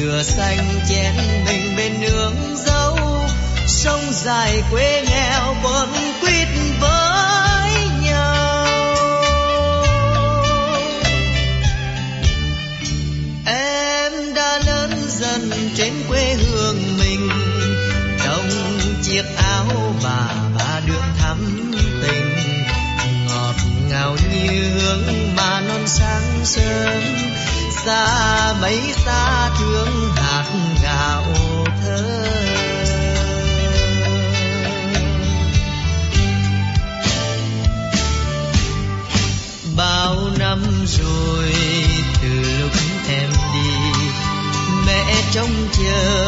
dừa xanh chén mình bên nương dâu, sông dài quê nghèo bón quýt với nhau. Em đã lớn dần trên quê hương mình, trong chiếc áo bà được thắm tình, ngọt ngào như hương mà non sáng sớm, xa mấy xa thương hạt gạo thơm. Bao năm rồi từ lúc em đi, mẹ trông chờ